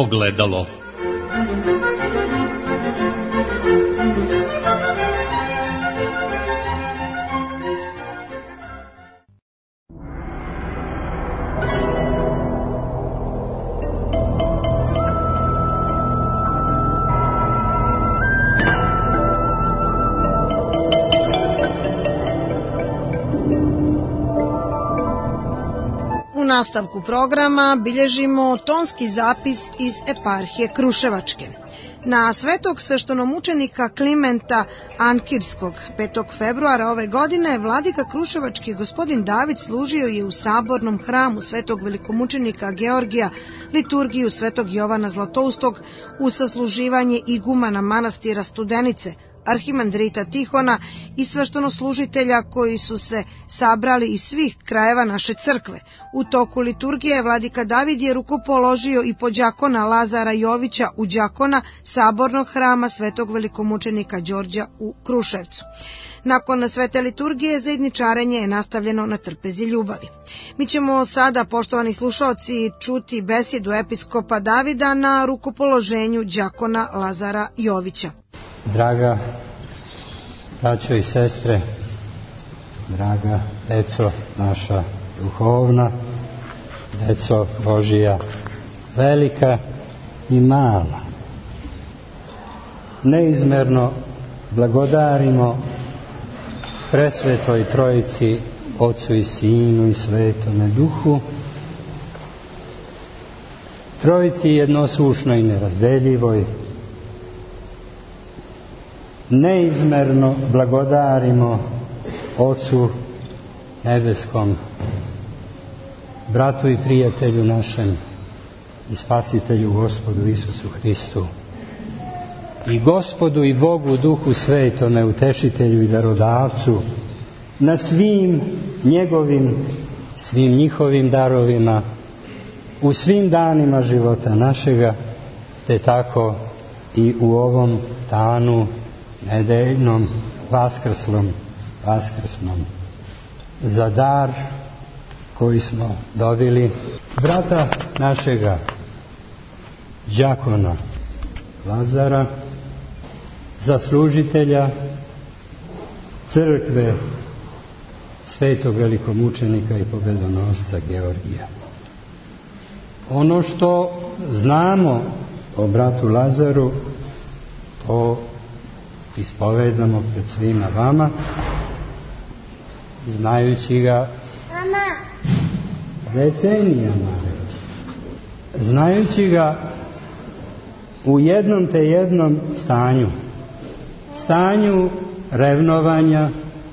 ogledalo. U nastavku programa bilježimo tonski zapis iz eparhije Kruševačke. Na svetog sveštenomučenika Klimenta Ankirskog 5. februara ove godine vladika Kruševački gospodin David služio je u sabornom hramu svetog velikomučenika Georgija liturgiju svetog Jovana Zlatoustog u sasluživanje igumana manastira Studenice, arhimandrita Tihona i sveštenoslužitelja koji su se sabrali iz svih krajeva naše crkve. U toku liturgije vladika David je rukopoložio i po đakona Lazara Jovića u đakona sabornog hrama svetog velikomučenika Đorđa u Kruševcu. Nakon svete liturgije zajedničarenje je nastavljeno na trpezi ljubavi. Mi ćemo sada, poštovani slušaoci, čuti besjedu episkopa Davida na rukopoloženju đakona Lazara Jovića. Draga braćo i sestre, draga deco naša duhovna, deco Božija, velika i mala, neizmerno blagodarimo presvetoj Trojici, Otcu i Sinu i Svetome Duhu, Trojici jednosušnoj i nerazdeljivoj. Neizmerno blagodarimo Ocu nebeskom, bratu i prijatelju našem i Spasitelju Gospodu Isusu Hristu i Gospodu i Bogu Duhu Svetome, utešitelju i darodavcu, na svim njihovim darovima u svim danima života našega, te tako i u ovom danu nedeljnom, vaskrsnom, za dar koji smo dobili brata našega đakona Lazara, za služitelja crkve svetog velikomučenika i pobedonosca Georgija. Ono što znamo o bratu Lazaru, to ispovedamo pred svima vama, znajući ga decenijama, znajući ga u jednom te jednom stanju revnovanja,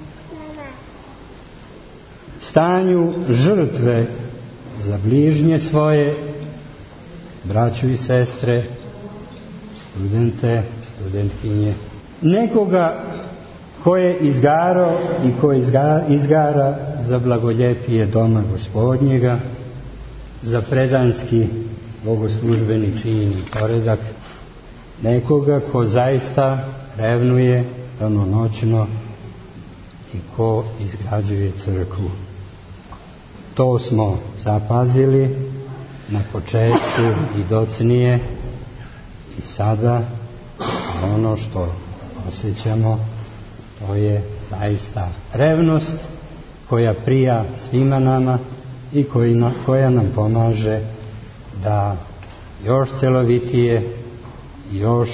stanju žrtve za bližnje svoje, braću i sestre, studente, studentkinje, nekoga ko je izgarao i ko izgara za blagoljepije doma Gospodnjega, za predanski bogoslužbeni čin i poredak, nekoga ko zaista revnuje danonoćno i ko izgrađuje crkvu. To smo zapazili na početku i docnije i sada ono što osjećamo, to je zaista revnost koja prija svima nama i koja nam pomaže da još celovitije, još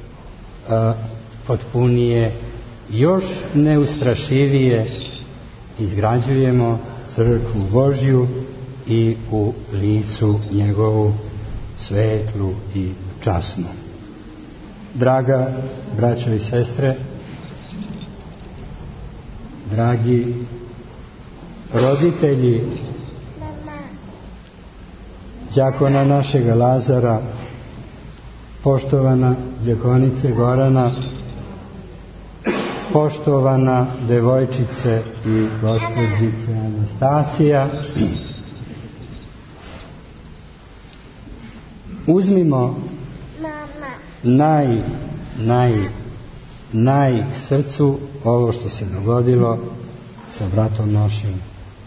potpunije, još neustrašivije izgrađujemo crkvu Božju i u licu njegovu svetlu i časnu. Draga braćo i sestre, dragi roditelji đakona našega Lazara, poštovana đakonice Gorana, poštovana devojčice i gospođice Anastasija, uzmimo naj k srcu ovo što se dogodilo sa bratom našim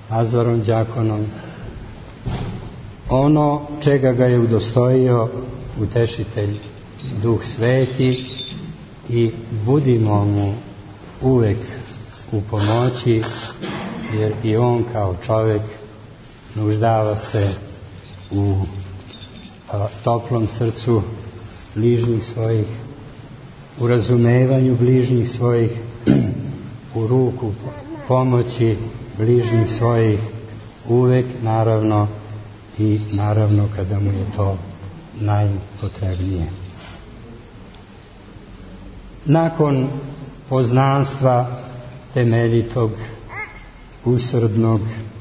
Lazarom đakonom, ono čega ga je udostojio utešitelj Duh Sveti i budimo mu uvek u pomoći, jer i on kao čovjek nuždava se u toplom srcu bližnjih svojih, u razumevanju bližnjih svojih, u ruku pomoći bližnjih svojih, uvek naravno i naravno kada mu je to najpotrebnije. Nakon poznanstva temeljitog, usrdnog,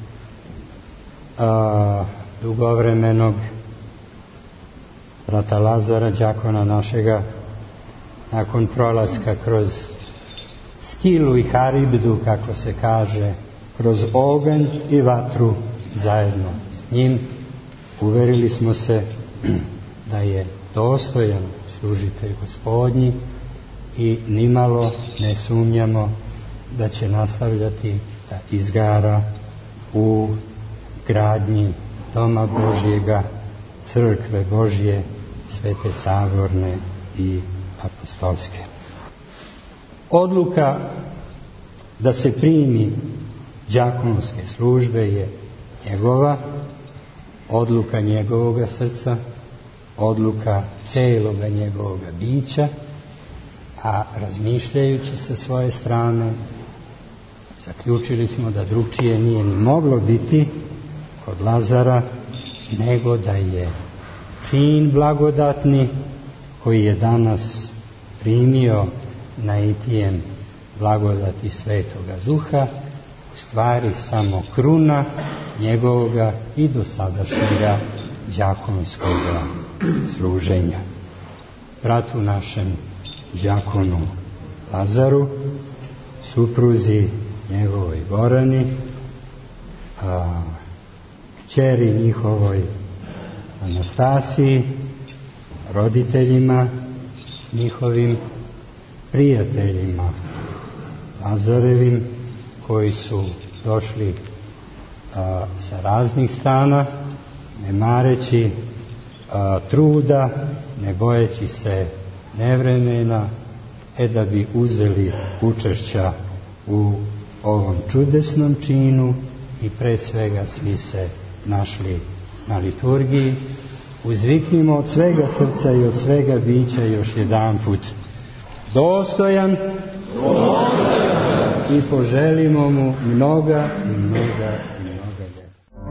dugovremenog brata Lazara, đakona našega, nakon prolaska kroz Skilu i Haribdu, kako se kaže, kroz oganj i vatru zajedno s njim, uverili smo se da je dostojan služitelj Gospodnji i nimalo ne sumnjamo da će nastavljati da izgara u gradnji Doma Božjega, Crkve Božje, Svete Saborne i Apostolske. Odluka da se primi đakonske službe je njegova, odluka njegovoga srca, odluka celoga njegovoga bića, a razmišljajući sa svoje strane zaključili smo da drugčije nije ni moglo biti kod Lazara, nego da je čin blagodatni koji je danas primio naitijem blagodati Svetoga Duha u stvari samo kruna njegovoga i dosadašnjega đakonskoga služenja. Bratu našem đakonu Lazaru, supruzi njegovoj Gorani, kćeri njihovoj Anastasiji, roditeljima njihovim, prijateljima Lazarevim koji su došli sa raznih strana, ne mareći truda, ne bojeći se nevremena, da bi uzeli učešća u ovom čudesnom činu i pre svega svi se našli na liturgiji. Uzviknimo od svega srca i od svega bića još jedan put dostojan, i poželimo mu mnoga i mnoga i mnoga ljeta.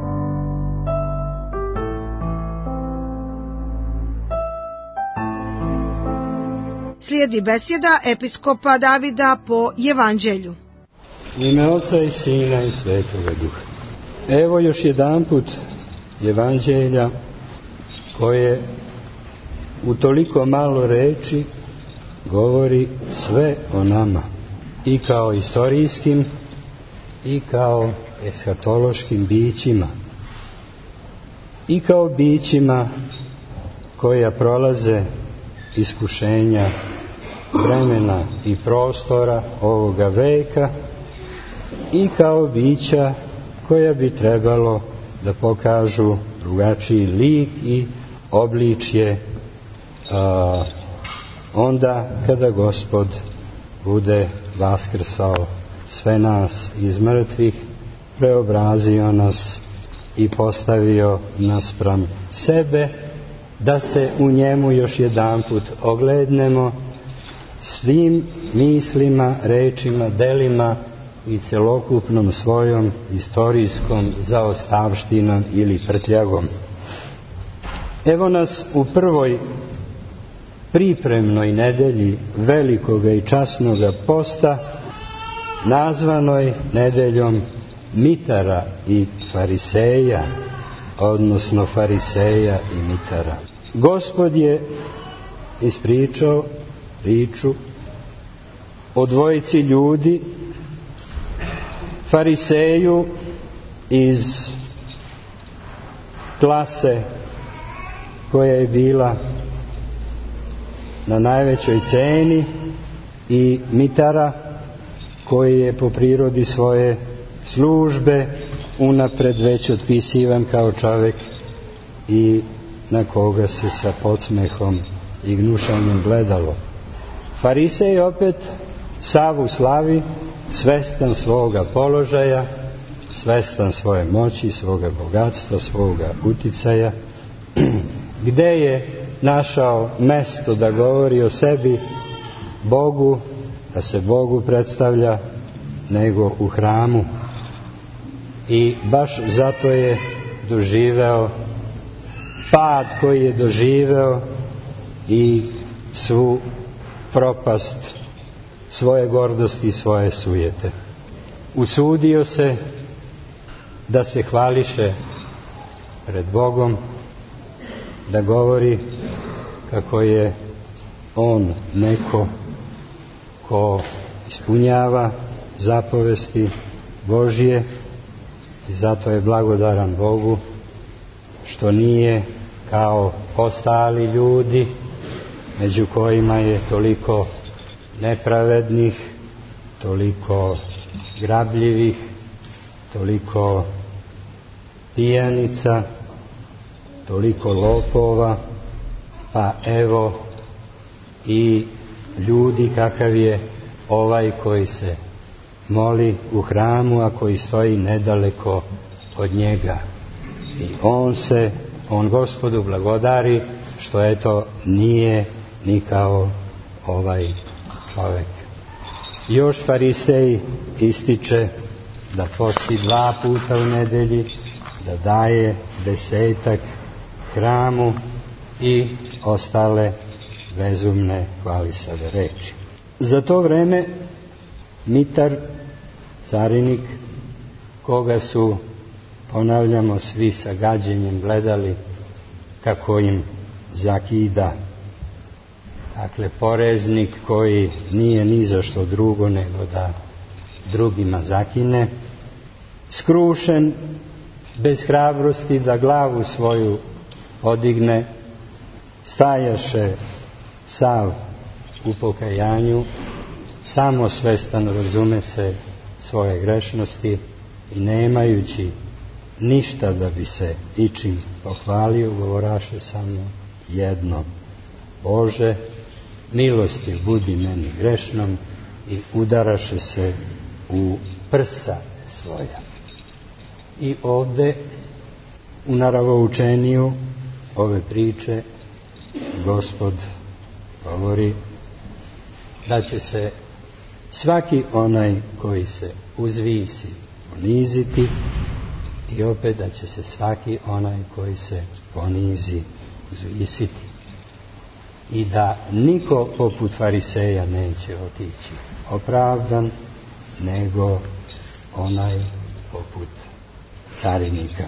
Slijedi besjeda episkopa Davida po Evanđelju. U ime Oca i Sina i Svetoga Duha. Evo još jedan put Evanđelja koje u toliko malo reči govori sve o nama, i kao istorijskim i kao eshatološkim bićima, i kao bićima koja prolaze iskušenja vremena i prostora ovoga veka, i kao bića koja bi trebalo da pokažu drugačiji lik i obličje onda kada Gospod bude vaskrsao sve nas iz mrtvih, preobrazio nas i postavio naspram sebe, da se u njemu još jedanput oglednemo svim mislima, rečima, delima i celokupnom svojom istorijskom zaostavštinom ili prtljagom. Evo nas u prvoj pripremnoj nedelji velikoga i časnoga posta, nazvanoj nedeljom mitara i fariseja, odnosno fariseja i mitara. Gospod je ispričao priču o dvojici ljudi, fariseju iz klase koja je bila na najvećoj ceni i mitara koji je po prirodi svoje službe unapred već otpisivan kao čovjek i na koga se sa podsmehom i gnušanjem gledalo. Farisej opet sav u slavi, svestan svoga položaja, svestan svoje moći, svoga bogatstva, svoga uticaja, gde je našao mesto da govori o sebi, Bogu, da se Bogu predstavlja, nego u hramu. I baš zato je doživeo pad koji je doživeo i svu propast svoje gordosti i svoje sujete. Usudio se da se hvališe pred Bogom, da govori kako je on neko ko ispunjava zapovesti Božje i zato je blagodaran Bogu što nije kao ostali ljudi među kojima je toliko nepravednih, toliko grabljivih, toliko pijanica, toliko lopova, pa evo i ljudi kakav je ovaj koji se moli u hramu, a koji stoji nedaleko od njega. I on Gospodu blagodari što eto nije ni kao ovaj čovjek. Još Farisej ističe da posti 2 puta u nedelji, da daje 10 hramu i ostale bezumne hvalisave reči. Za to vreme Mitar, carinik, koga su, ponavljamo, svi sa gađenjem gledali kako im zakida, dakle poreznik koji nije ni za što drugo nego da drugima zakine, skrušen, bez hrabrosti da glavu svoju podigne, stajaše sav u pokajanju, samosvestan, razume se, svoje grešnosti i nemajući ništa da bi se ičim pohvalio, govoraše samo jedno: Bože, milostiv budi meni grešnom, i udaraše se u prsa svoja. I ovde u naravoučeniju ove priče Gospod govori da će se svaki onaj koji se uzvisi poniziti i opet da će se svaki onaj koji se ponizi uzvisiti. I da niko poput Fariseja neće otići opravdan, nego onaj poput carinika.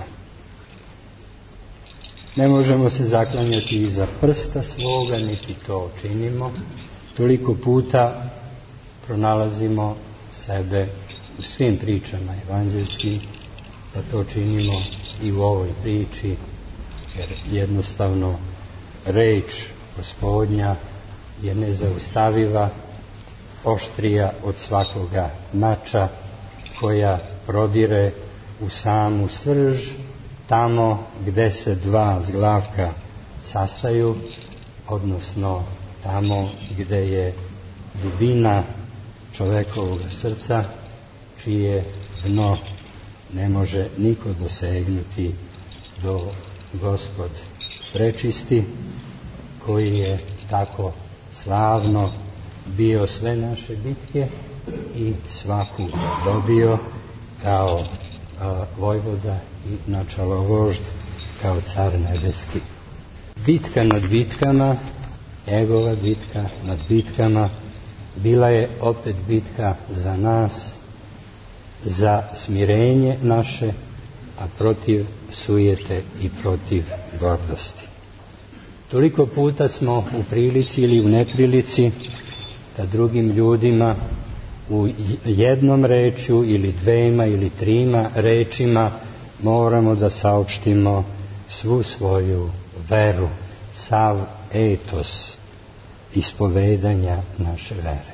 Ne možemo se zaklanjati iza prsta svoga, niti to činimo. Toliko puta pronalazimo sebe u svim pričama evanđelskim, da to činimo i u ovoj priči, jer jednostavno reč Gospodnja je nezaustaviva, oštrija od svakoga mača, koja prodire u samu srž, tamo gde se 2 zglavka sastaju, odnosno tamo gde je dubina čovekovog srca, čije dno ne može niko dosegnuti do Gospod prečisti, koji je tako slavno bio sve naše bitke i svaku dobio kao vojvoda i načalovožd, kao car nebeski. Bitka nad bitkama, njegova bitka nad bitkama, bila je opet bitka za nas, za smirenje naše, a protiv sujete i protiv gordosti. Toliko puta smo u prilici ili u neprilici da drugim ljudima u jednom rečju ili 2 ili 3 rečima moramo da saopštimo svu svoju veru, sav etos ispovedanja naše vere.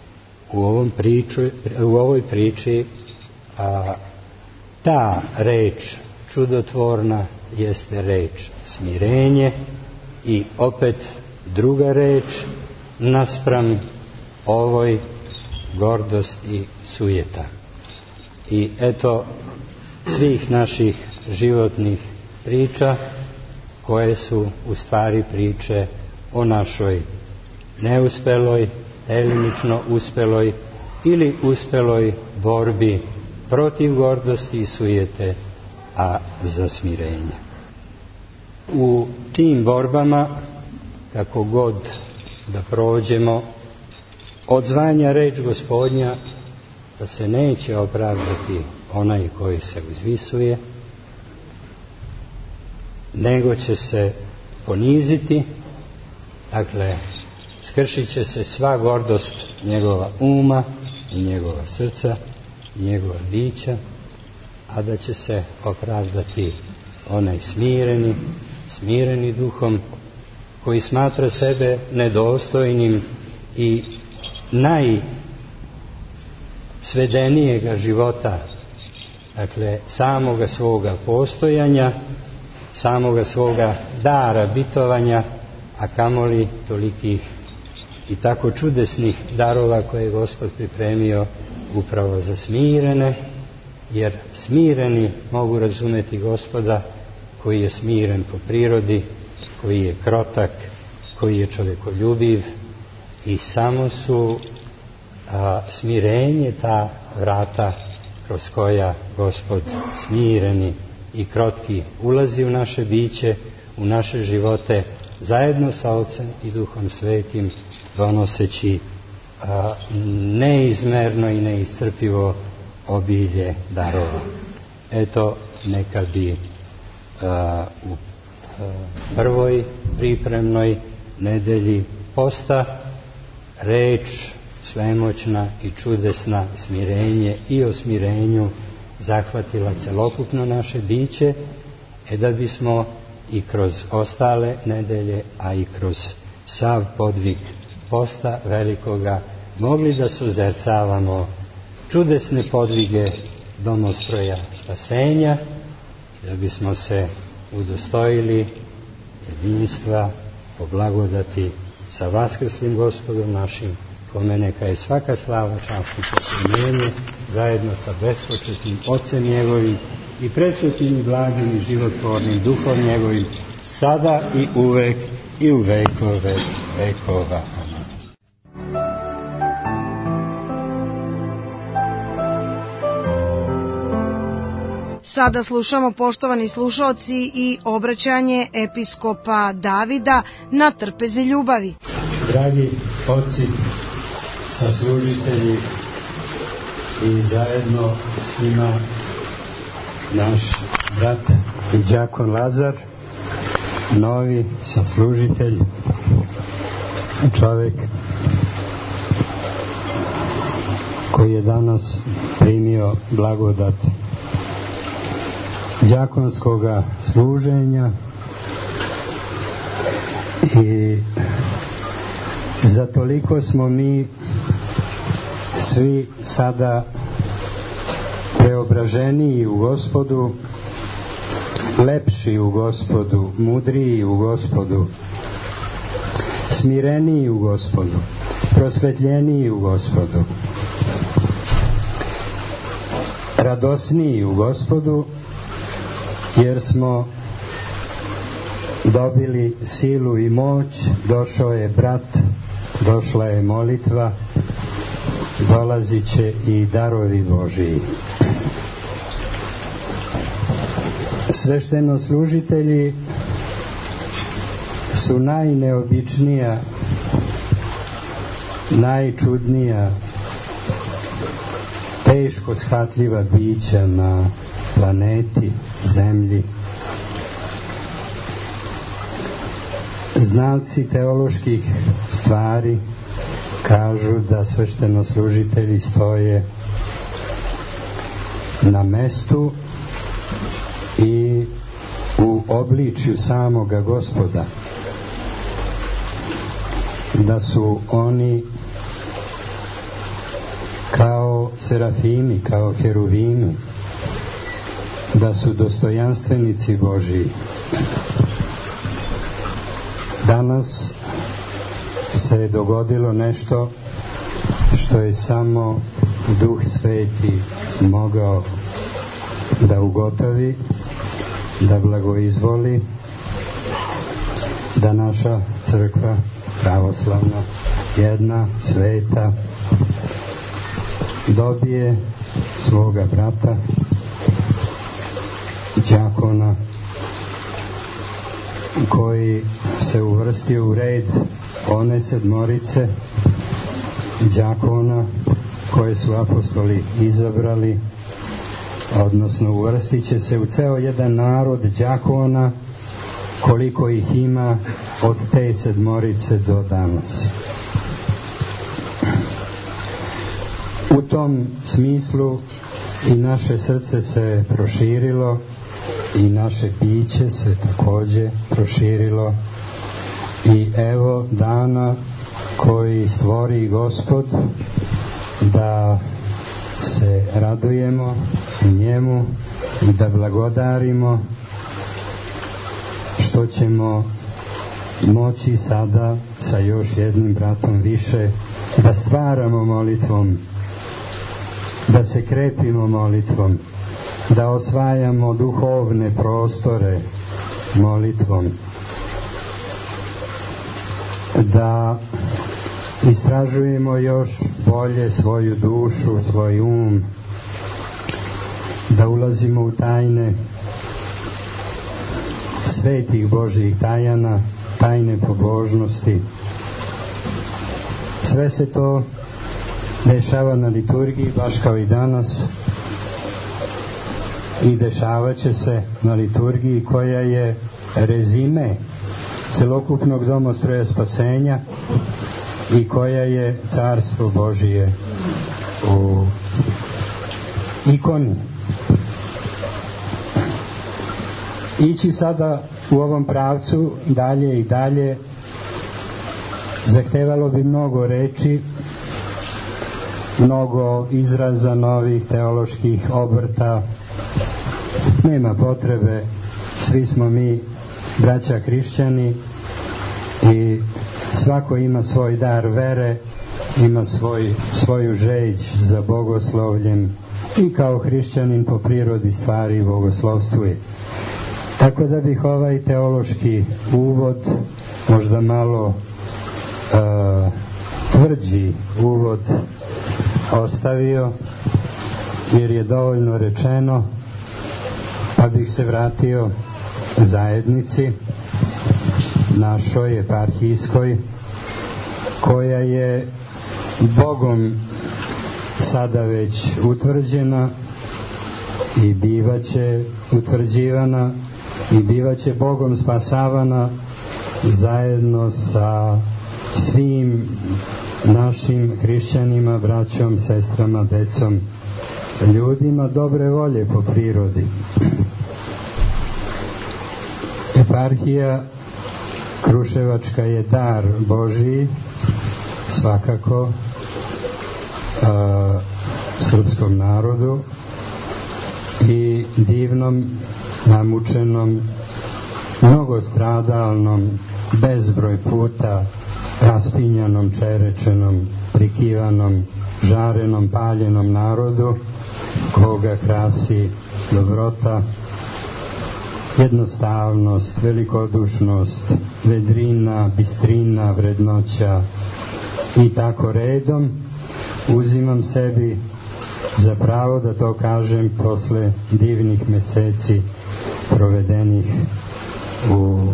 U ovoj priči ta reč čudotvorna jeste reč smirenje i opet druga reč naspram ovoj gordost i sujeta. I eto svih naših životnih priča koje su u stvari priče o našoj neuspeloj, delimično uspeloj ili uspeloj borbi protiv gordosti i sujete, a za smirenje. U tim borbama, kako god da prođemo, odzvanja reč Gospodnja da se neće opravdati onaj koji se uzvisuje, nego će se poniziti, dakle, skršit će se sva gordost njegova uma i njegova srca i njegova bića, a da će se opravdati onaj smireni duhom, koji smatra sebe nedostojnim i najsvedenijega života, dakle samoga svoga postojanja, samoga svoga dara bitovanja, a kamoli tolikih i tako čudesnih darova koje je Gospod pripremio upravo za smirene, jer smireni mogu razumeti Gospoda koji je smiren po prirodi, koji je krotak, koji je čovjekoljubiv, i samo su smirenje ta vrata kroz koja Gospod smireni i krotki ulazi u naše biće, u naše živote, zajedno sa Otcem i Duhom Svetim, donoseći neizmerno i neiscrpivo obilje darova. Eto, neka bi u prvoj pripremnoj nedelji posta reč svemoćna i čudesna smirenje i o smirenju zahvatila celokupno naše biće, da bismo i kroz ostale nedelje, a i kroz sav podvig posta velikoga mogli da suzercavamo čudesne podvige domostroja spasenja, da bismo se udostojili jedinstva po blagodati sa vaskrslim Gospodom našim, kome neka je svaka slava, čast i poklonjenje, zajedno sa bespočetnim Otcem njegovim i presvetim i blagim i životvornim Duhom njegovim, sada i uvek i u vekove vekova. Amen. Sada slušamo, poštovani slušaoci, i obraćanje episkopa Davida na trpezi ljubavi. Dragi oci, saslužitelji i zajedno s njima naš brat i đakon Lazar, novi saslužitelj, čovjek koji je danas primio blagodat đakonskoga služenja, i za toliko smo mi svi sada preobraženiji u Gospodu, lepši u Gospodu, mudriji u Gospodu, smireniji u Gospodu, prosvetljeniji u Gospodu, radosniji u Gospodu, jer smo dobili silu i moć, došao je brat, došla je molitva, dolazit će i darovi Božiji. Sveštenoslужitelji su najneobičnija, najčudnija, teško shvatljiva bića na planeti Zemlji. Znalci teoloških stvari kažu da sveštenoslужitelji stoje na mestu i u obličju samoga Gospoda, da su oni kao serafimi, kao heruvimi, da su dostojanstvenici Božiji. Danas se je dogodilo nešto što je samo Duh Sveti mogao da ugotovi, da blagoizvoli, da naša crkva pravoslavna, jedna, sveta, dobije svoga brata, đakona, koji se uvrstio u red one 7 đakona koje su apostoli izabrali, odnosno uvrstit će se u ceo jedan narod đakona, koliko ih ima od te 7 do danas. U tom smislu i naše srce se proširilo i naše biće se takođe proširilo i evo dana koji stvori Gospod da se radujemo u njemu i da blagodarimo što ćemo moći sada sa još jednim bratom više da stvaramo molitvom, da se krepimo molitvom, da osvajamo duhovne prostore molitvom, da istražujemo još bolje svoju dušu, svoj um, da ulazimo u tajne svetih Božjih tajana, tajne pobožnosti. Sve se to dešava na liturgiji, baš kao i danas, i dešavat će se na liturgiji koja je rezime celokupnog domostroja spasenja i koja je Carstvo Božije u ikoni. Ići sada u ovom pravcu dalje i dalje zahtevalo bi mnogo reči, mnogo izraza novih teoloških obrta. Nema potrebe, svi smo mi braća hrišćani i svako ima svoj dar vere, ima svoju žeđ za bogoslovljem i kao hrišćanin po prirodi stvari bogoslovstvuje. Tako da bih ovaj teološki uvod, možda malo tvrđi uvod, ostavio, jer je dovoljno rečeno, pa bih se vratio zajednici našoj eparhijskoj, koja je Bogom sada već utvrđena i bivaće utvrđivana i bivaće Bogom spasavana zajedno sa svim našim hrišćanima, braćom, sestrama, decom, ljudima dobre volje po prirodi. Eparhija Kruševačka je dar Božiji, svakako, srpskom narodu i divnom, namučenom, mnogostradalnom, bezbroj puta raspinjanom, čerečenom, prikivanom, žarenom, paljenom narodu, koga krasi dobrota, jednostavnost, velikodušnost, vedrina, bistrina, vrednoća i tako redom. Uzimam sebi za pravo da to kažem posle divnih meseci provedenih u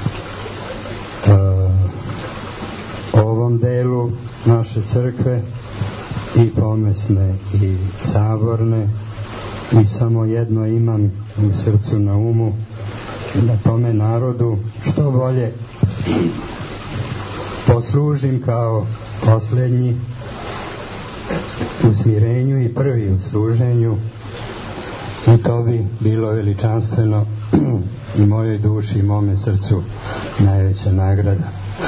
ovom delu naše crkve, i pomesne i saborne, i samo jedno imam u srcu na umu, da tome narodu što bolje poslužim kao poslednji u smirenju i prvi u služenju, i to bi bilo veličanstveno i mojoj duši i mome srcu najveća nagrada.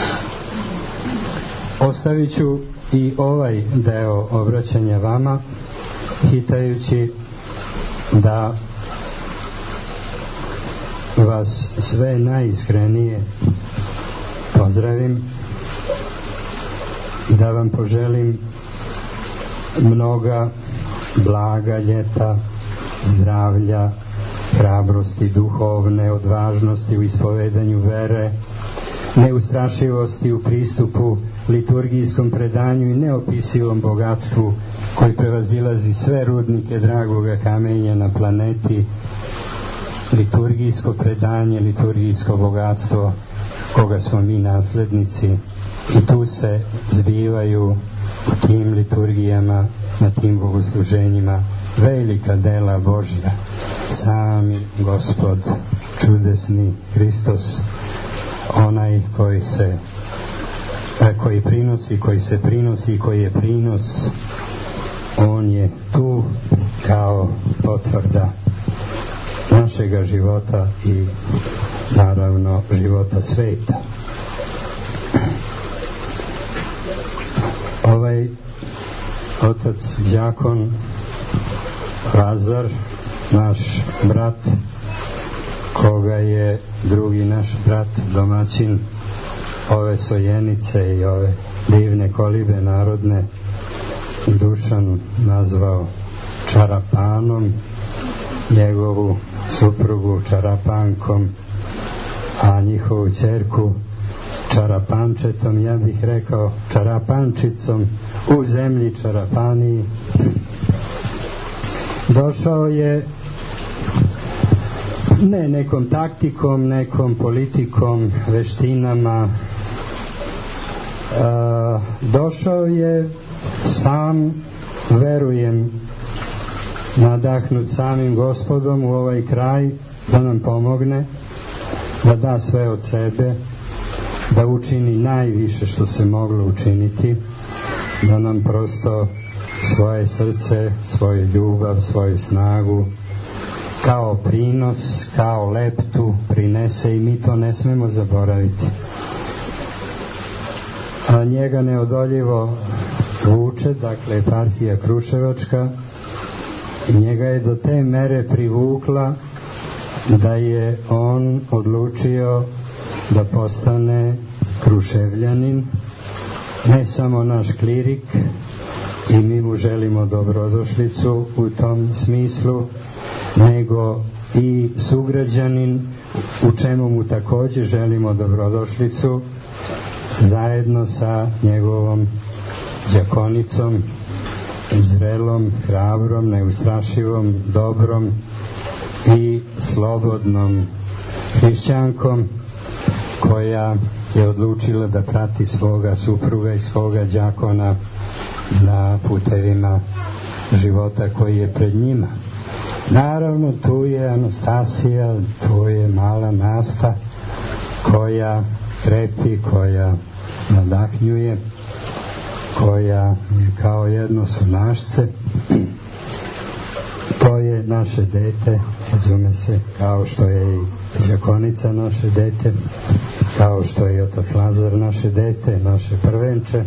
Ostavit ću i ovaj deo obraćanja vama, hitajući da vas sve najiskrenije pozdravim, da vam poželim mnoga blaga ljeta, zdravlja, hrabrosti duhovne, odvažnosti u ispovedanju vere, neustrašivosti u pristupu liturgijskom predanju i neopisivom bogatstvu koji prevazilazi sve rudnike dragoga kamenja na planeti. Liturgijsko predanje, liturgijsko bogatstvo koga smo mi naslednici, i tu se zbivaju u tim liturgijama, na tim bogosluženjima velika dela Božja. Sami Gospod, čudesni Hristos, onaj koji se prinosi, koji je prinos, on je tu kao potvrda našega života i naravno života sveta. Ovaj otac đakon Lazar, naš brat, koga je drugi naš brat, domaćin ove Sojenice i ove divne kolibe narodne, Dušan nazvao Čarapanom, njegovu suprugu Čarapankom, a njihovu ćerku Čarapančetom, ja bih rekao Čarapančicom, u zemlji Čarapaniji. Došao je ne nekom taktikom, nekom politikom, veštinama, došao je sam, verujem, nadahnut samim Gospodom u ovaj kraj, da nam pomogne, da da sve od sebe, da učini najviše što se moglo učiniti, da nam prosto svoje srce, svoju ljubav, svoju snagu kao prinos, kao leptu prinese, i mi to ne smemo zaboraviti. A njega neodoljivo vuče, dakle, eparhija Kruševačka, i njega je do te mere privukla da je on odlučio da postane Kruševljanin, ne samo naš klirik, i mi mu želimo dobrodošlicu u tom smislu, nego i sugrađanin, u čemu mu također želimo dobrodošlicu, zajedno sa njegovom đakonicom, zrelom, hrabrom, neustrašivom, dobrom i slobodnom hrišćankom, koja je odlučila da prati svoga supruga i svoga đakona na putevima života koji je pred njima. Naravno, tu je Anastasija, tu je mala Nasta, koja krepi, koja nadahnjuje, koja je kao jedno sunašce. To je naše dete, razume se, kao što je i đakonica naše dete, kao što je i otac Lazar naše dete, naše prvenče.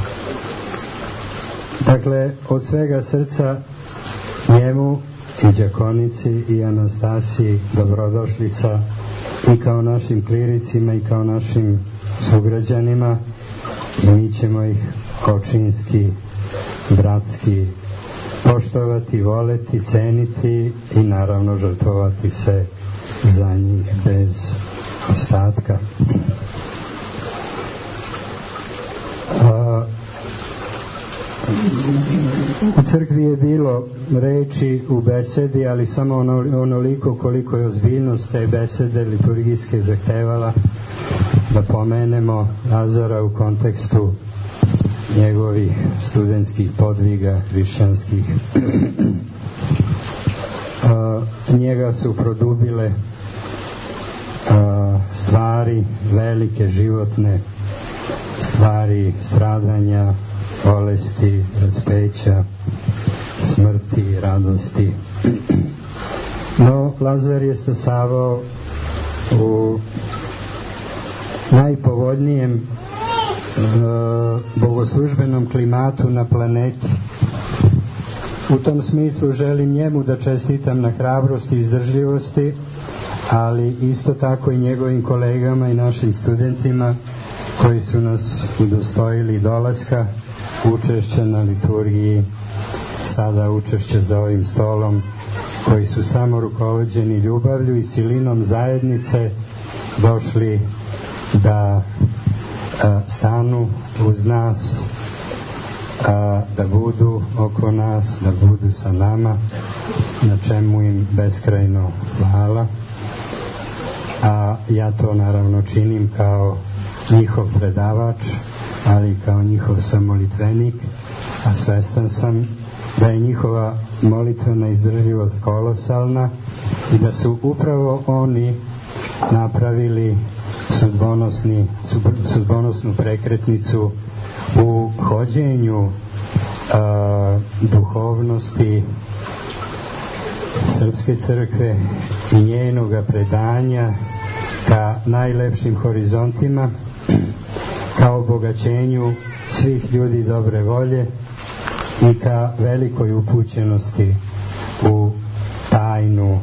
Dakle, od svega srca njemu i đakonici i Anastasiji dobrodošlica, i kao našim kliricima i kao našim sugrađanima, i mi ćemo ih očinski, bratski poštovati, voleti, ceniti i naravno žrtvovati se za njih bez ostatka. U crkvi je bilo reči u besedi, ali samo onoliko koliko je ozbiljnost te besede liturgijske zahtevala da pomenemo Lazara u kontekstu njegovih studentskih podviga hrišćanskih. Njega su produbile stvari, velike životne stvari, stradanja, bolesti, raspeća, smrti, radosti. No, Lazar je stasavao u najpovoljnijem bogoslužbenom klimatu na planeti. U tom smislu želim njemu da čestitam na hrabrosti i izdržljivosti, ali isto tako i njegovim kolegama i našim studentima koji su nas udostojili dolaska, učešća na liturgiji, sada učešće za ovim stolom, koji su samo rukovođeni ljubavlju i silinom zajednice došli da stanu uz nas, da budu oko nas, da budu sa nama, na čemu im beskrajno hvala. A ja to naravno činim kao njihov predavač, ali kao njihov samolitvenik, a svestan sam da je njihova molitvena izdržljivost kolosalna i da su upravo oni napravili sudbonosnu prekretnicu u hođenju duhovnosti Srpske crkve i njenoga predanja ka najlepšim horizontima, ka obogaćenju svih ljudi dobre volje i ka velikoj upućenosti u tajnu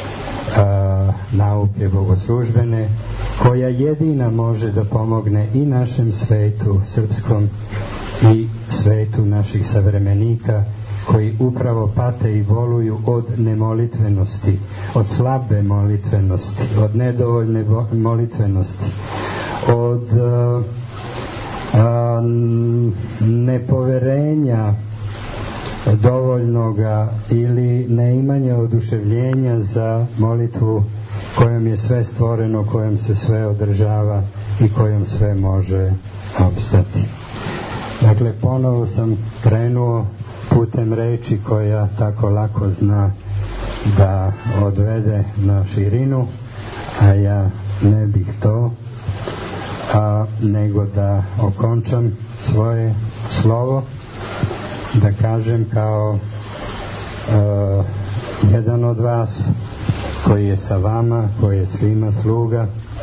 nauke bogoslužbene, koja jedina može da pomogne i našem svetu srpskom i svetu naših savremenika, koji upravo pate i boluju od nemolitvenosti, od slabe molitvenosti, od nedovoljne molitvenosti, od nepoverenja dovoljnoga ili neimanja oduševljenja za molitvu kojom je sve stvoreno, kojom se sve održava i kojom sve može opstati. Dakle, ponovo sam krenuo putem reči koja tako lako zna da odvede na širinu, a ja ne bih to, nego da okončam svoje slovo, da kažem kao jedan od vas koji je sa vama, koji je svima sluga,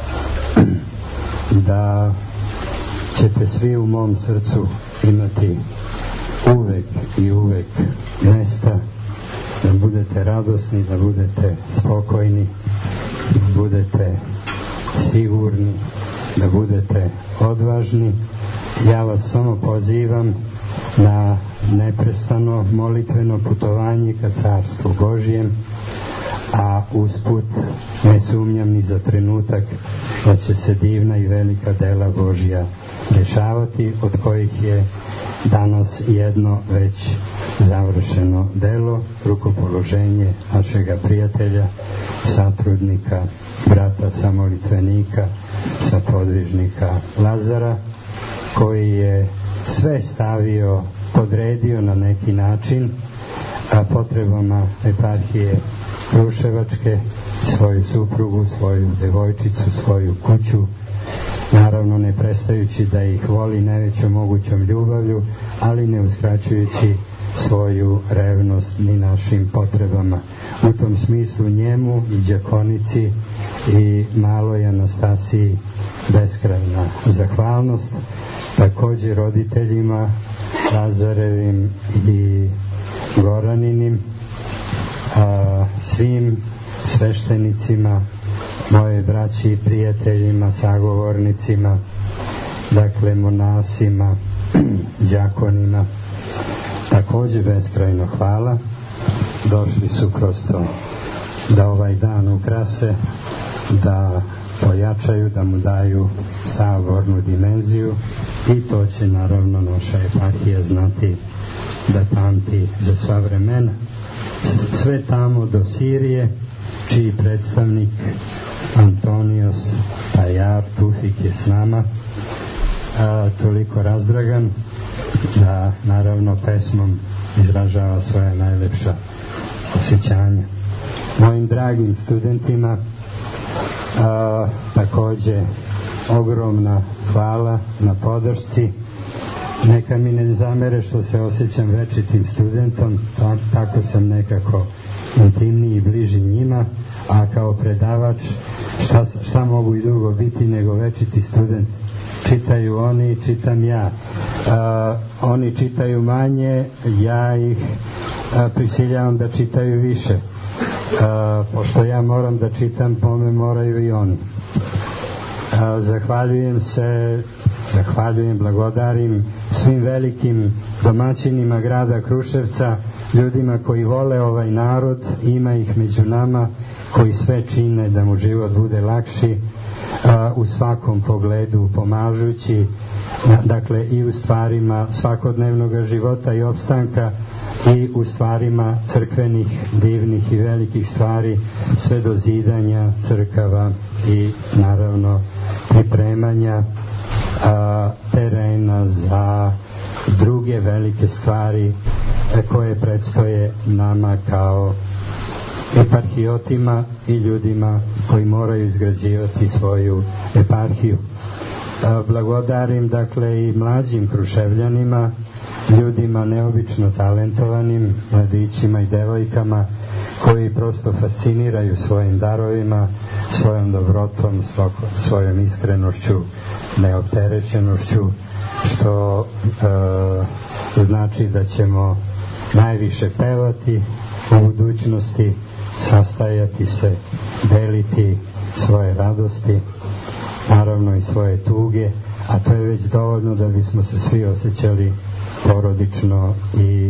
da ćete svi u mom srcu imati uvek i uvek mesta, da budete radosni, da budete spokojni, da budete sigurni, da budete odvažni. Ja vas samo pozivam na neprestano molitveno putovanje ka Carstvu Božjem, a usput ne sumnjam ni za trenutak da će se divna i velika dela Božja dešavati, od kojih je danas jedno već završeno delo, rukopoloženje našega prijatelja, satrudnika, brata samolitvenika, sapodvižnika Lazara, koji je sve stavio, podredio na neki način potrebama eparhije Kruševačke, svoju suprugu, svoju devojčicu, svoju kuću, naravno ne prestajući da ih voli najvećom mogućom ljubavlju, ali ne uskraćujući svoju revnost ni našim potrebama. U tom smislu njemu i đakonici i maloj Anastasiji beskrajna zahvalnost, također roditeljima Lazarevim i Goraninim, svim sveštenicima, moje braći i prijateljima, sagovornicima, dakle monasima, đakonima, također beskrajno hvala. Došli su prosto da ovaj dan ukrase, da pojačaju, da mu daju sabornu dimenziju, i to će naravno naša eparhija znati da pamti za sva vremena, sve tamo do Sirije, čiji predstavnik Antonios Tajar Tufik je s nama, toliko razdragan da naravno pesmom izražava svoja najlepša osjećanja. Mojim dragim studentima također ogromna hvala na podršci. Neka mi ne zamere što se osjećam večitim studentom, tako sam nekako intimniji i bliži njima, a kao predavač šta mogu i drugo biti nego večiti student. Čitaju oni, čitam ja. Oni čitaju manje, ja ih prisiljavam da čitaju više. Pošto ja moram da čitam, pome moraju i oni. Zahvaljujem, blagodarim svim velikim domaćinima grada Kruševca, ljudima koji vole ovaj narod, ima ih među nama, koji sve čine da mu život bude lakši, u svakom pogledu pomažući, dakle i u stvarima svakodnevnog života i opstanka, i u stvarima crkvenih, divnih i velikih stvari, sve do zidanja crkava i naravno pripremanja terena za druge velike stvari koje predstoje nama kao eparhijotima i ljudima koji moraju izgrađivati svoju eparhiju. Blagodarim dakle i mlađim Kruševljanima, ljudima neobično talentovanim, mladićima i devojkama koji prosto fasciniraju svojim darovima, svojom dobrotom, svojom iskrenošću, neopterećenošću, što znači da ćemo najviše pevati u budućnosti, sastajati se, deliti svoje radosti, naravno i svoje tuge, a to je već dovoljno da bismo se svi osjećali porodično i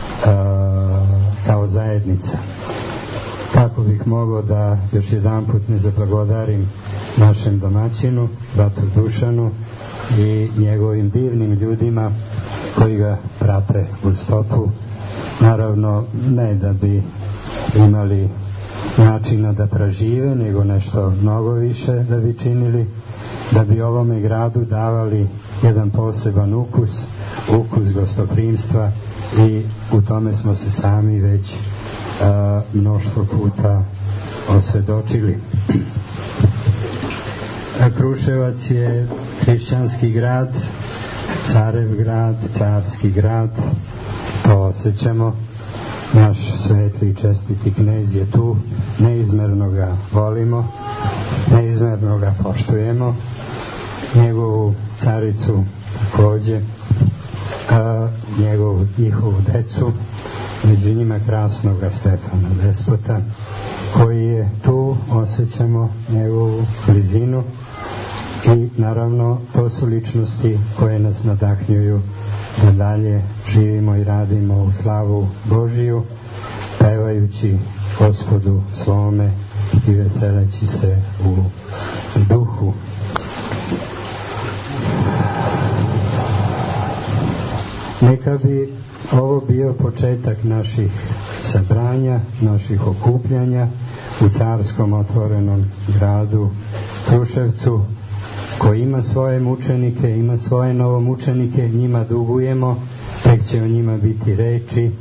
kao zajednica. Kako bih mogao da još jedan put ne zablagodarim našem domaćinu, bratu Dušanu i njegovim divnim ljudima koji ga prate u stopu. Naravno, ne da bi imali načina da prežive, nego nešto mnogo više da bi činili, da bi ovome gradu davali jedan poseban ukus gostoprimstva, i u tome smo se sami već mnoštvo puta osvedočili. Kruševac je hrišćanski grad, carev grad, carski grad, to osjećamo. Naš svetli i čestiti knez je tu, neizmerno ga volimo, neizmerno ga poštujemo, njegovu caricu takođe, njihovu decu, među njima krasnoga Stefana Despota, koji je tu, osjećamo njegovu blizinu, i naravno to su ličnosti koje nas nadahnjuju da dalje živimo i radimo u slavu Božiju, pevajući Gospodu svome i veseleći se u duhu. Neka bi ovo bio početak naših sabranja, naših okupljanja u carskom otvorenom gradu Kruševcu, koji ima svoje mučenike, ima svoje novomučenike, njima dugujemo, tek će o njima biti reči.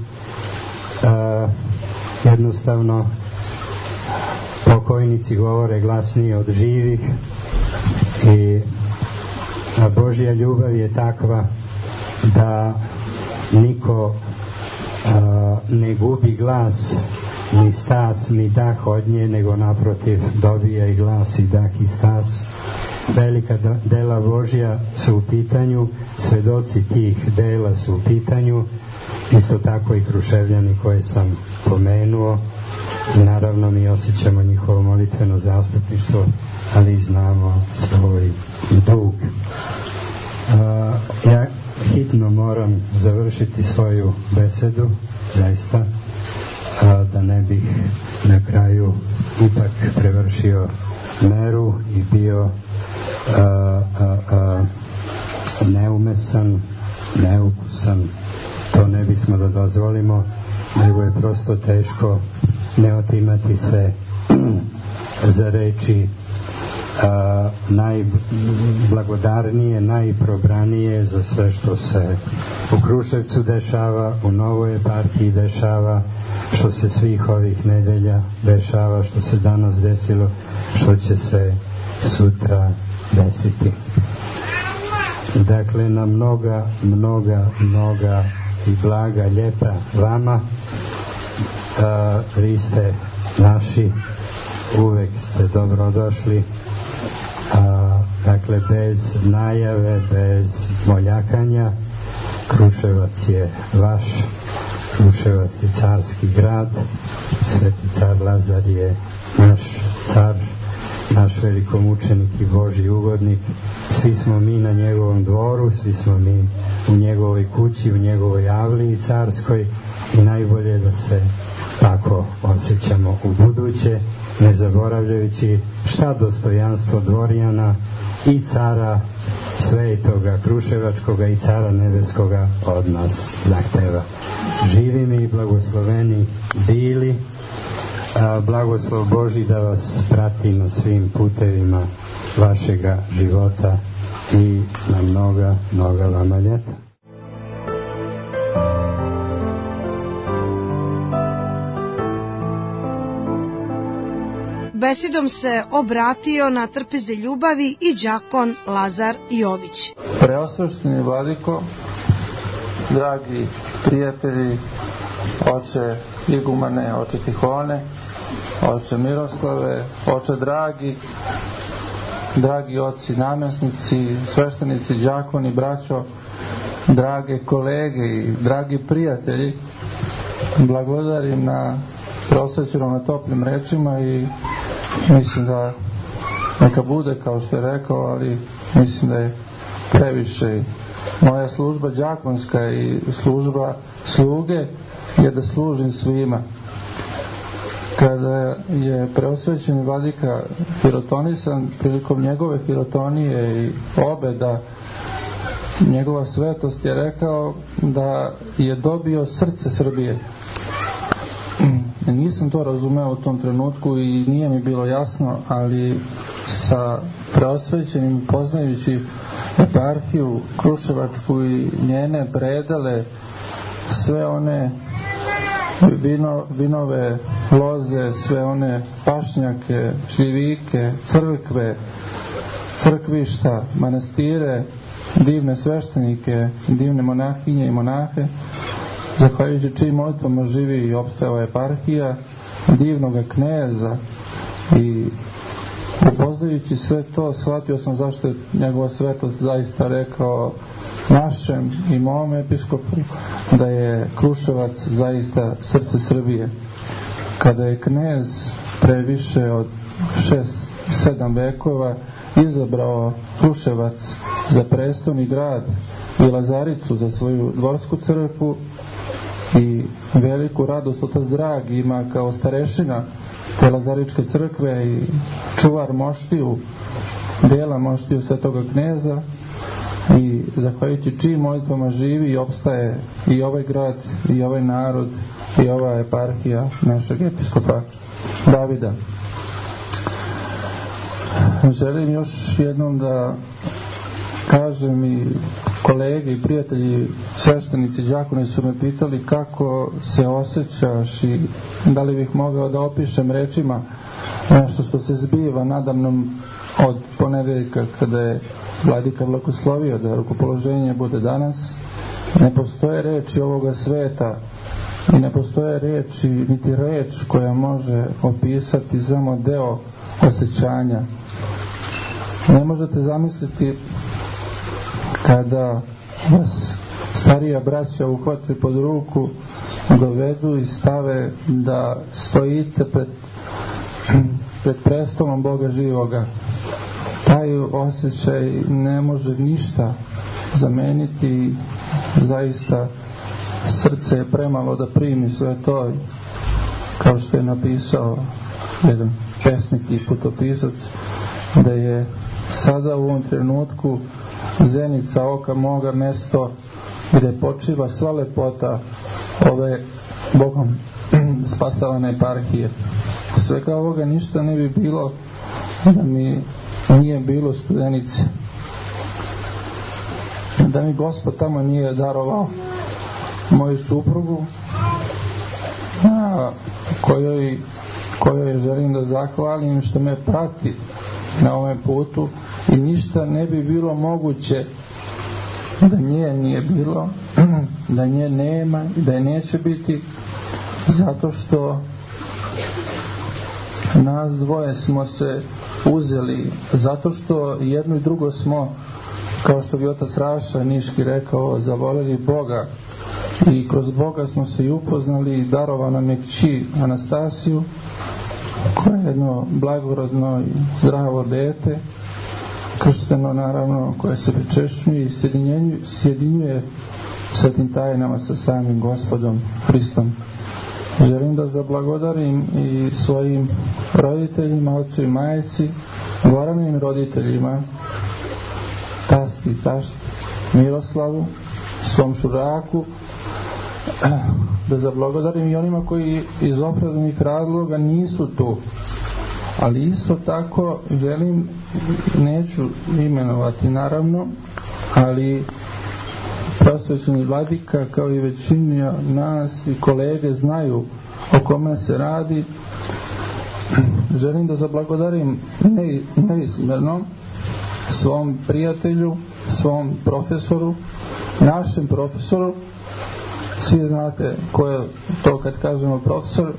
Jednostavno, pokojnici govore glasnije od živih, i Božja ljubav je takva da niko ne gubi glas, ni stas, ni dah od nje, nego naprotiv dobija i glas i dah i stas. Velika dela Božja su u pitanju, svedoci tih dela su u pitanju, isto tako i Kruševljani koje sam pomenuo, i naravno mi osjećamo njihovo molitveno zastupništvo, ali znamo svoj dug. Ja hitno moram završiti svoju besedu, zaista, da ne bih na kraju ipak prevršio meru i bio neumesan, neukusan. To ne bismo da dozvolimo, nego je prosto teško ne otimati se za reči najblagodarnije, najprobranije za sve što se u Kruševcu dešava, u Novoj eparhiji dešava, što se svih ovih nedelja dešava, što se danas desilo, što će se sutra desiti. Dakle, na mnoga i blaga ljeta vama. Vi ste naši, uvek ste dobrodošli. Dakle, bez najave, bez moljakanja, Kruševac je vaš, Kruševac Kruševac je carski grad, Sveti car Lazar je naš car, naš velikomučenik i Božji ugodnik. Svi smo mi na njegovom dvoru, svi smo mi u njegovoj kući, u njegovoj avliji carskoj i najbolje da se tako osjećamo u buduće, ne zaboravljajući šta dostojanstvo dvorjana i cara Svetoga Kruševačkoga i cara Nebeskoga od nas zahteva. Živi mi i blagosloveni bili, blagoslov Božji da vas prati na svim putevima vašega života i na mnoga vama ljeta. Besedom se obratio na trpeze ljubavi i đakon Lazar Jović. Preosvešteni vladiko, dragi prijatelji, oče igumane, oče Tihone, oče Miroslave, oče dragi oci namjesnici, sveštenici, đakoni, braćo, drage kolege i dragi prijatelji, blagodarim na prosvećenom na toplim rečima i mislim da neka bude kao što je rekao, ali mislim da je previše. Moja služba đakonska i služba sluge je da služim svima. Kada je preosvećeni vladika hirotonisan, prilikom njegove hirotonije i obeda, njegova svetost je rekao da je dobio srce Srbije. Nisam to razumeo u tom trenutku i nije mi bilo jasno, ali sa preosvećenim, poznajući eparhiju Kruševačku i njene predele, sve one vinove loze, sve one pašnjake, šljivike, crkve, crkvišta, manastire, divne sveštenike, divne monahinje i monahe, zahvaljujući čijim molitvama živi i opstava eparhija, divnoga kneza, i upoznajući sve to, shvatio sam zašto je njegova svetost zaista rekao našem i mom episkopu da je Kruševac zaista srce Srbije. Kada je knez pre više od 6-7 vekova izabrao Kruševac za prestolni grad i Lazaricu za svoju dvorsku crkvu, i veliku radost otac Drag ima kao starešina te Lazaričke crkve i čuvar moštiju, dela moštiju svetoga kneza, i zahvaljujući čijim molitvama živi i opstaje i ovaj grad i ovaj narod i ova eparhija našeg episkopa Davida. Želim još jednom da kažem, i kolege i prijatelji sveštenici, đakoni su me pitali kako se osjećaš i da li bih mogao da opišem rečima nešto što se zbiva nadamnom od ponedeljka kada je vladika blagoslovio da rukopoloženje bude danas. Ne postoje reči ovoga sveta i ne postoje reči, niti reč koja može opisati samo deo osjećanja. Ne možete zamisliti kada vas starija braća uhvate pod ruku, dovedu i stave da stojite pred prestolom Boga živoga. Taj osjećaj ne može ništa zameniti. Zaista srce je premalo da primi sve to, kao što je napisao jedan pesnik i putopisac, da je sada u ovom trenutku zenica oka moga mesto gde počiva sva lepota ove Bogom spasavane eparhije. Svega ovoga ništa ne bi bilo da mi nije bilo Studenice, da mi Gospod tamo nije darovao moju suprugu, kojoj želim da zahvalim što me prati na ovom putu, i ništa ne bi bilo moguće da nje nije bilo, da nje nema i da je neće biti, zato što nas dvoje smo se uzeli, zato što jedno i drugo smo, kao što bi otac Raša Niški rekao, zavoleli Boga i kroz Boga smo se i upoznali. Darova nam je kći Anastasiju, koja je jedno blagorodno i zdravo dete, kršteno naravno, koje se pričešćuje i sjedinjuje svetim tajnama sa samim Gospodom Hristom. Želim da zablagodarim i svojim roditeljima, ocu i majici, Goranim roditeljima, tasti i tašti, Miroslavu, svom šuraku, da zablagodarim i onima koji iz opravdanih razloga nisu tu. Ali isto tako želim, neću imenovati naravno, ali prosvećeni vladika kao i većina nas i kolege znaju o kome se radi. Želim da zablagodarim neizmjerno svom prijatelju, svom profesoru, našem profesoru. Svi znate ko je to kad kažemo profesor.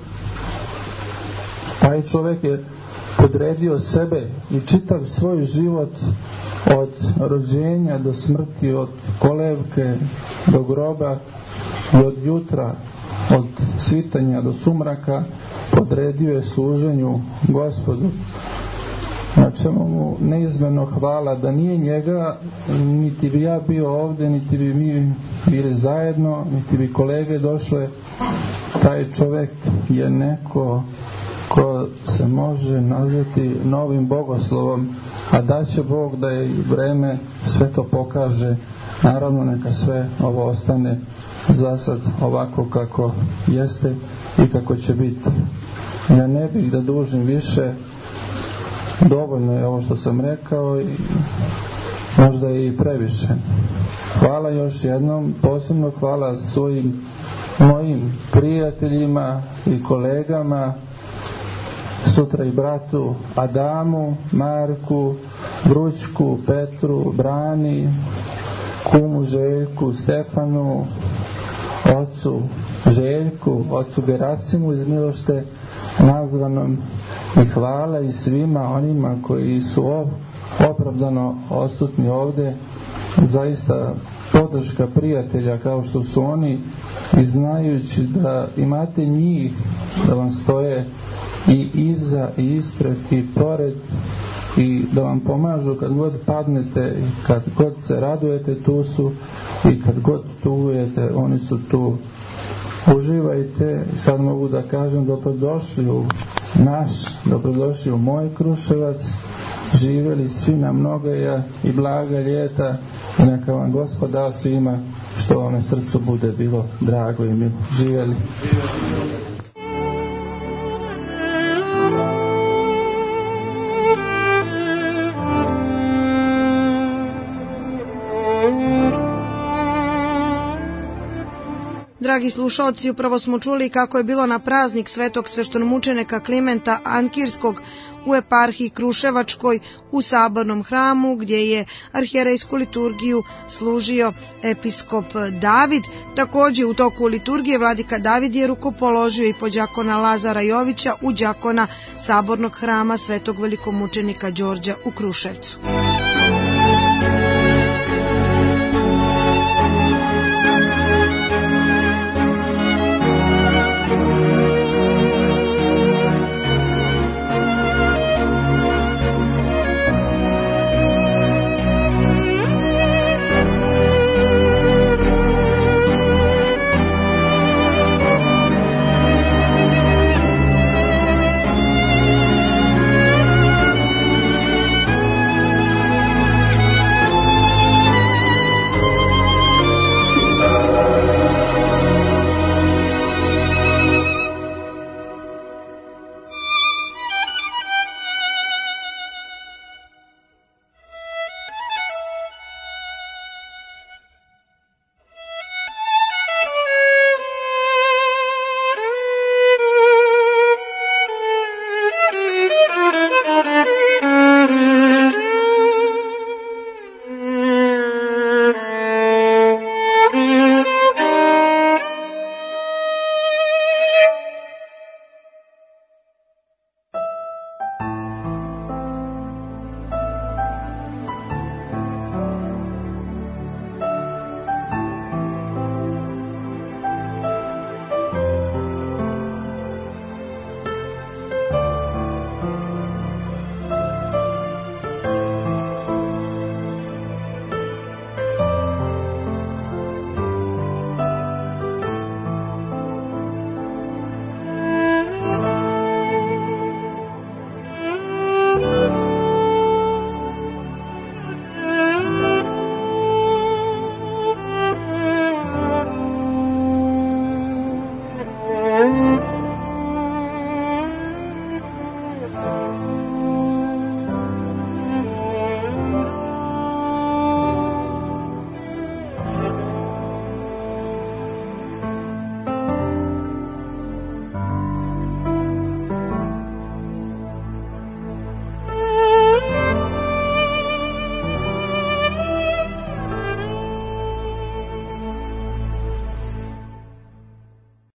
Taj čovjek je podredio sebe i čitav svoj život od rođenja do smrti, od kolevke do groba i od jutra, od svitanja do sumraka, podredio je služenju Gospodu, na čemu mu neizmjerno hvala. Da nije njega, niti bi ja bio ovdje, niti bi mi bili zajedno, niti bi kolege došle. Taj čovjek je neko ko se može nazvati novim bogoslovom, a da će Bog da je vreme sve to pokaže. Naravno, neka sve ovo ostane za sad ovako kako jeste i kako će biti. Ja ne bih da dužim više, dovoljno je ovo što sam rekao i možda i previše. Hvala još jednom, posebno hvala svojim mojim prijateljima i kolegama, sutra i bratu Adamu, Marku, Vrućku, Petru, Brani, kumu Željku, Stefanu, ocu Željku, ocu Gerasimu iz Milošte nazvanom, i hvala i svima onima koji su opravdano odsutni ovdje. Zaista podrška prijatelja kao što su oni, i znajući da imate njih da vam stoje i iza i ispred i pored i da vam pomažu kad god padnete i kad god se radujete, tu su, i kad god tugujete, oni su tu. Uživajte. Sad mogu da kažem dobrodošli u dobrodošli u moj Kruševac. Živjeli svi na mnogaja i blaga ljeta, i neka vam Gospod da svima što vam srcu bude bilo drago i milo. Živjeli. Dragi slušalci, upravo smo čuli kako je bilo na praznik svetog sveštenomučenika Klimenta Ankirskog u eparhiji Kruševačkoj u Sabornom hramu, gdje je arhijerejsku liturgiju služio episkop David. Također u toku liturgije vladika David je rukopoložio i podđakona Lazara Jovića u đakona Sabornog hrama svetog velikomučenika Đorđa u Kruševcu.